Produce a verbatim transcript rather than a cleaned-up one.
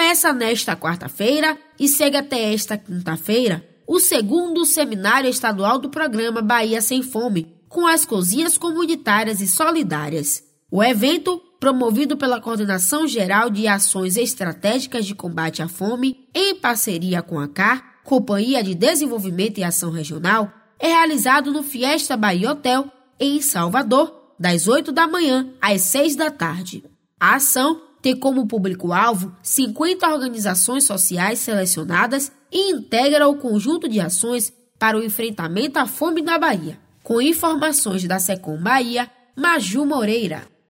Começa nesta quarta-feira e segue até esta quinta-feira o segundo Seminário Estadual do Programa Bahia Sem Fome, com as cozinhas comunitárias e solidárias. O evento, promovido pela Coordenação Geral de Ações Estratégicas de Combate à Fome, em parceria com a C A R, Companhia de Desenvolvimento e Ação Regional, é realizado no Fiesta Bahia Hotel, em Salvador, das oito da manhã às seis da tarde. A ação tem como público-alvo cinquenta organizações sociais selecionadas e integra o conjunto de ações para o enfrentamento à fome na Bahia. Com informações da Secom Bahia, Maju Moreira.